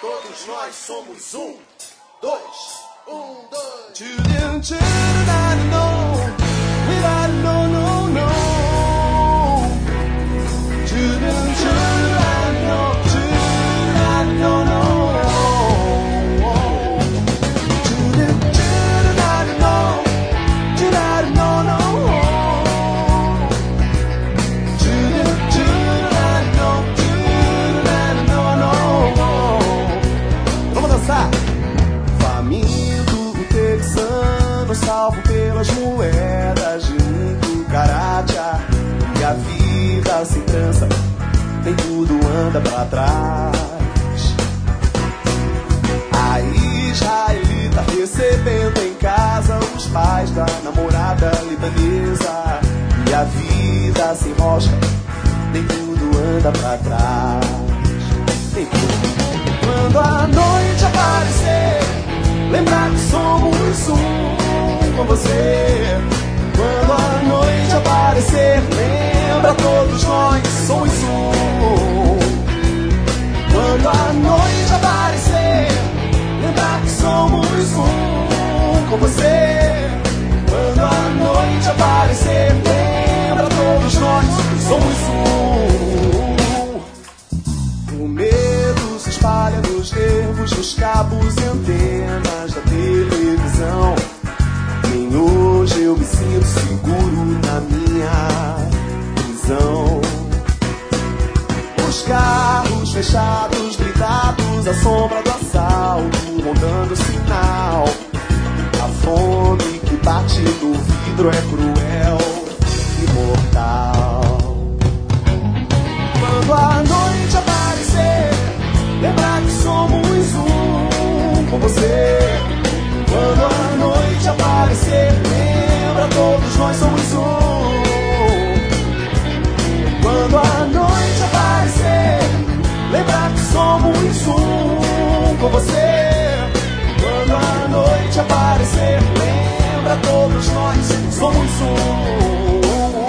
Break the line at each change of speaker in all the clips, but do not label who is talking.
todos nós somos um, dois, um, dois.
Salvo pelas moedas de um cucaracha. E a vida sem trança, nem tudo anda pra trás. A israelita recebendo em casa os pais da namorada libanesa. E a vida sem rosca, nem tudo anda pra trás. Nem tudo. Quando a noite aparecer, lembrar que somos um com você. Quando a noite aparecer, lembra, todos nós somos um. Quando a noite aparecer, lembra que somos um com você. Quando a noite aparecer, lembra, todos nós somos um. O medo se espalha nos nervos, nos cabos e antenas da televisão. Nem hoje eu me sinto seguro na minha prisão. Os carros fechados, blindados, a sombra do assalto, rondando sinal. A fome que bate no vidro é cruel e mortal. Quando a noite aparecer, lembrar que somos um com você. Quando a noite aparecer, lembra, todos nós somos um. Quando a noite aparecer, lembra que somos um com você. Quando a noite aparecer, lembra, todos nós somos um.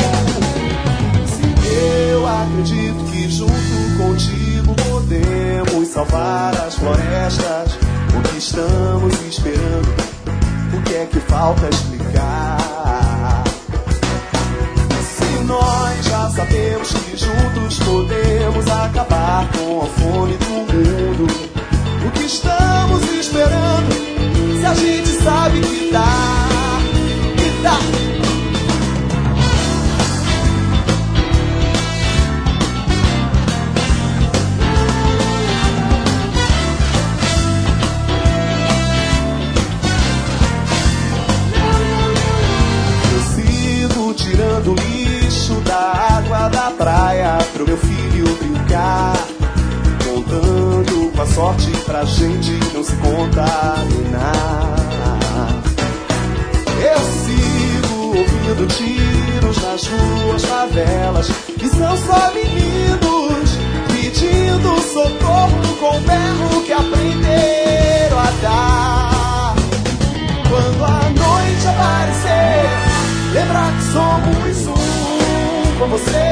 Se eu acredito que junto contigo podemos salvar as florestas, o que estamos esperando? O que é que falta explicar? Se nós já sabemos que juntos podemos acabar com a fome do mundo, o que estamos esperando? Se a gente sabe que dá, que dá. Tirando lixo da água da praia pro meu filho brincar, contando com a sorte pra gente não se contaminar. Eu sigo ouvindo tiros nas ruas, favelas, e são só meninos pedindo socorro com o berro que aprenderam a dar. Quando a noite aparecer, lembrar que somos um com você.